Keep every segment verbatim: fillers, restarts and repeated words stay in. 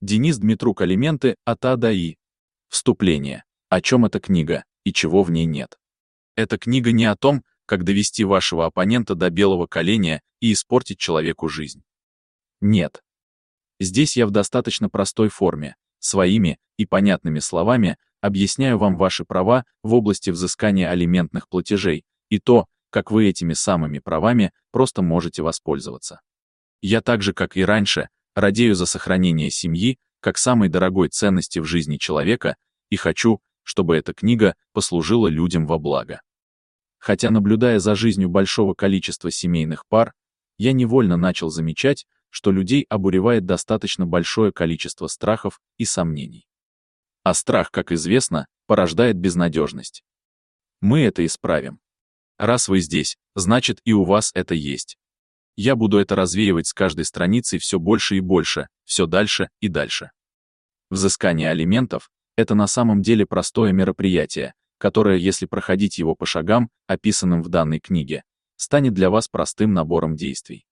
Денис Дмитрук. Алименты от А до И. Вступление. О чем эта книга и чего в ней нет? Эта книга не о том, как довести вашего оппонента до белого коленя и испортить человеку жизнь. Нет. Здесь я в достаточно простой форме, своими и понятными словами объясняю вам ваши права в области взыскания алиментных платежей и то, как вы этими самыми правами просто можете воспользоваться. Я так же, как и раньше, радею за сохранение семьи как самой дорогой ценности в жизни человека и хочу, чтобы эта книга послужила людям во благо. Хотя, наблюдая за жизнью большого количества семейных пар, я невольно начал замечать, что людей обуревает достаточно большое количество страхов и сомнений. А страх, как известно, порождает безнадежность. Мы это исправим. Раз вы здесь, значит и у вас это есть. Я буду это развеивать с каждой страницей все больше и больше, все дальше и дальше. Взыскание алиментов — это на самом деле простое мероприятие, которое, если проходить его по шагам, описанным в данной книге, станет для вас простым набором действий.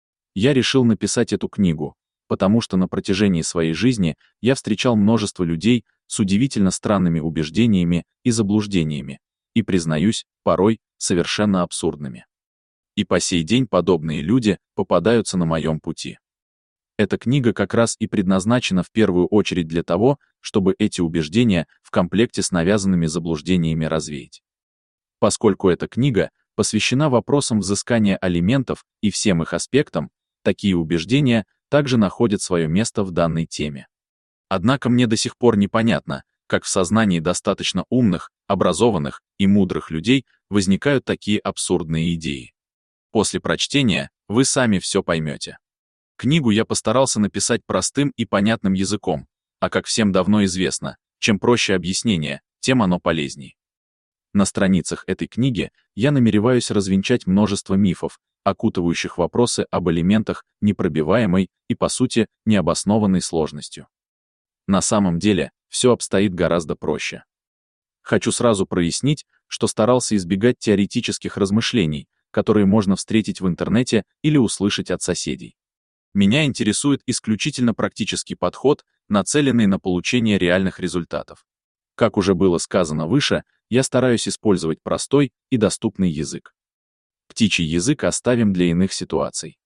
Я решил написать эту книгу, потому что на протяжении своей жизни я встречал множество людей с удивительно странными убеждениями и заблуждениями, и, признаюсь, порой совершенно абсурдными. И по сей день подобные люди попадаются на моем пути. Эта книга как раз и предназначена в первую очередь для того, чтобы эти убеждения в комплекте с навязанными заблуждениями развеять. Поскольку эта книга посвящена вопросам взыскания алиментов и всем их аспектам, такие убеждения также находят свое место в данной теме. Однако мне до сих пор непонятно, как в сознании достаточно умных, образованных и мудрых людей возникают такие абсурдные идеи. После прочтения вы сами все поймете. Книгу я постарался написать простым и понятным языком, а как всем давно известно, чем проще объяснение, тем оно полезней. На страницах этой книги я намереваюсь развенчать множество мифов, окутывающих вопросы об алиментах непробиваемой и, по сути, необоснованной сложностью. На самом деле, все обстоит гораздо проще. Хочу сразу прояснить, что старался избегать теоретических размышлений, которые можно встретить в интернете или услышать от соседей. Меня интересует исключительно практический подход, нацеленный на получение реальных результатов. Как уже было сказано выше, я стараюсь использовать простой и доступный язык. Птичий язык оставим для иных ситуаций.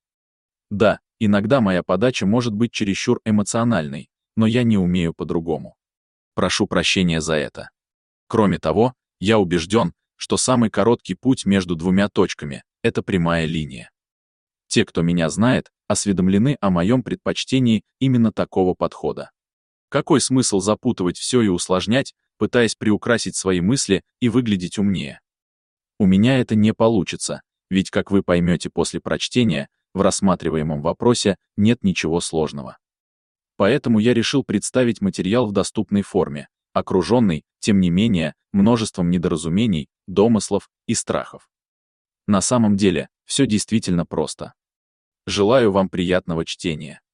Да, иногда моя подача может быть чересчур эмоциональной, но я не умею по-другому. Прошу прощения за это. Кроме того, я убежден, что самый короткий путь между двумя точками — это прямая линия. Те, кто меня знает, осведомлены о моем предпочтении именно такого подхода. Какой смысл запутывать все и усложнять, пытаясь приукрасить свои мысли и выглядеть умнее? У меня это не получится, ведь, как вы поймете после прочтения, в рассматриваемом вопросе нет ничего сложного. Поэтому я решил представить материал в доступной форме, окруженный, тем не менее, множеством недоразумений, домыслов и страхов. На самом деле, все действительно просто. Желаю вам приятного чтения.